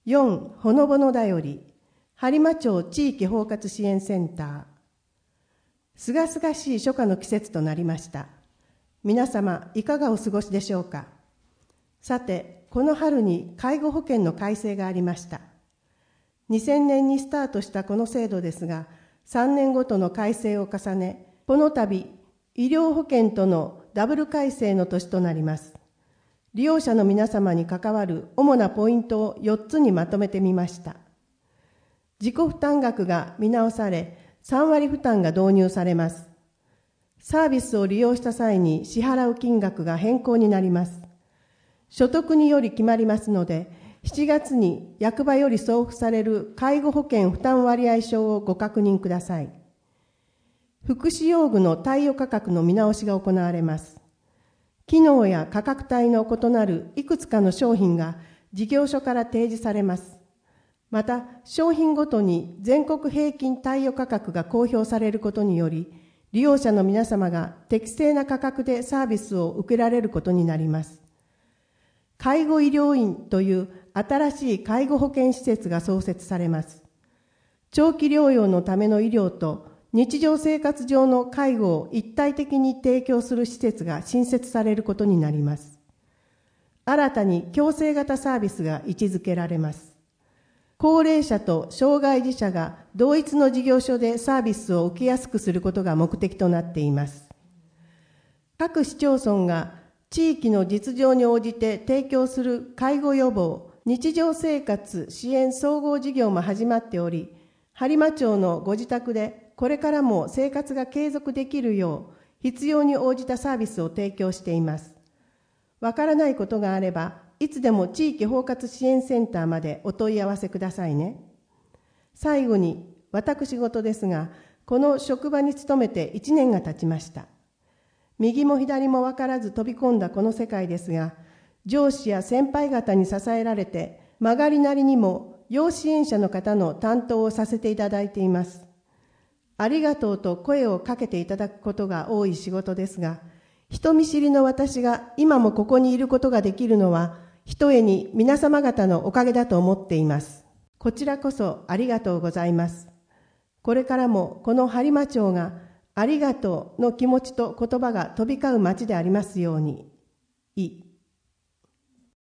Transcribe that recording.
4. ほのぼのだより播磨町地域包括支援センター。すがすがしい初夏の季節となりました。皆様いかがお過ごしでしょうか。さて、この春に介護保険の改正がありました。2000年にスタートしたこの制度ですが、3年ごとの改正を重ね、この度医療保険とのダブル改正の年となります。利用者の皆様に関わる主なポイントを4つにまとめてみました。自己負担額が見直され、3割負担が導入されます。サービスを利用した際に支払う金額が変更になります。所得により決まりますので、7月に役場より送付される介護保険負担割合証をご確認ください。福祉用具の貸与価格の見直しが行われます。機能や価格帯の異なるいくつかの商品が事業所から提示されます。また、商品ごとに全国平均貸与価格が公表されることにより、利用者の皆様が適正な価格でサービスを受けられることになります。介護医療院という新しい介護保険施設が創設されます。長期療養のための医療と日常生活上の介護を一体的に提供する施設が新設されることになります。新たに共生型サービスが位置づけられます。高齢者と障害児者が同一の事業所でサービスを受けやすくすることが目的となっています。各市町村が地域の実情に応じて提供する介護予防、日常生活支援総合事業も始まっており、播磨町のご自宅でこれからも生活が継続できるよう必要に応じたサービスを提供しています。わからないことがあれば、いつでも地域包括支援センターまでお問い合わせくださいね。最後に、私事ですが、この職場に勤めて1年が経ちました。右も左も分からず飛び込んだこの世界ですが、上司や先輩方に支えられて、曲がりなりにも要支援者の方の担当をさせていただいています。ありがとうと声をかけていただくことが多い仕事ですが、人見知りの私が今もここにいることができるのは、ひとえに皆様方のおかげだと思っています。こちらこそありがとうございます。これからもこの播磨町がありがとうの気持ちと言葉が飛び交う町でありますように。